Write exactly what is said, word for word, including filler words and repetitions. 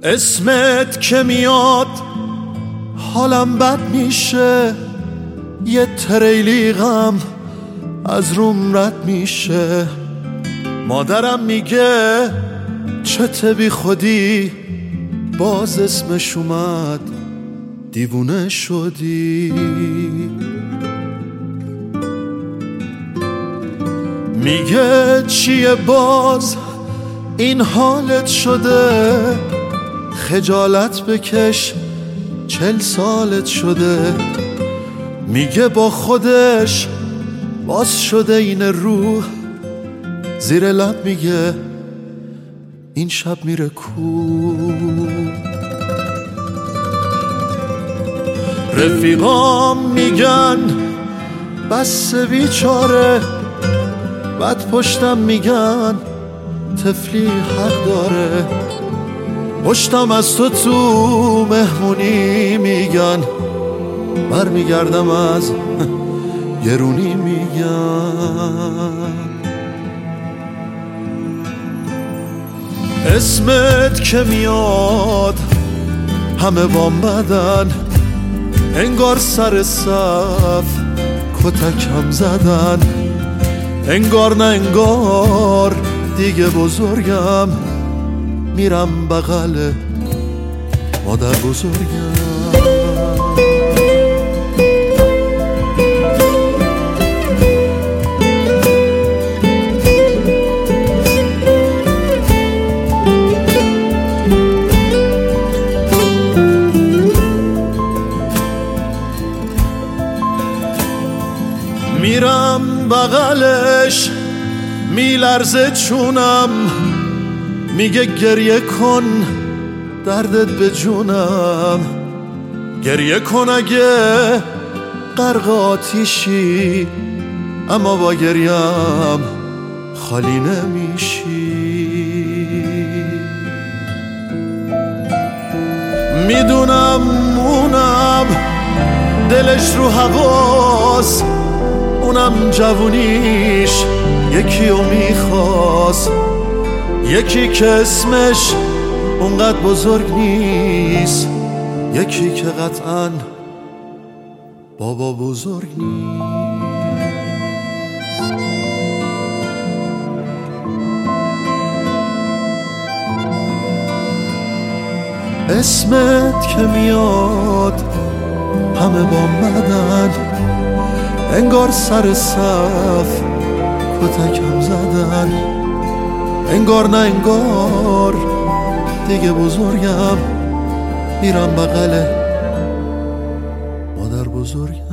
اسمت که میاد حالم بد میشه، یه تریلی غم از روم رد میشه. مادرم میگه چته بی خودی، باز اسمش اومد دیوونه شدی. میگه چیه باز این حالت شده، خجالت بکش چل سالت شده. میگه با خودش باز شده این روح، زیر لب میگه این شب میره کو. رفیقام میگن بس بیچاره، بعد پشتم میگن طفلی حق داره. پشتم از تو تو مهمونی میگن، برمیگردم از گرونی میگن. اسمت که میاد همه وام بدن، انگار سر صف کتکم زدن. انگار نه انگار دیگه بزرگم، میرم بغل مادر بزرگم. میرم بغلش میلرزه چونم، میگه گریه کن دردت به جونم. گریه کن اگه غرق آتیشی، اما با گریم خالی نمیشی. میدونم اونم دلش رو هواست، اونم جوونیش یکی رو میخواست. یکی که اسمش اونقدر بزرگ نیست، یکی که قطعاً بابا بزرگ نیست. اسمت که میاد همه با مدن، انگار سر صف کتکم زدن. انگار نه انگار دیگه بزرگم، میرم بغل مادر بزرگم.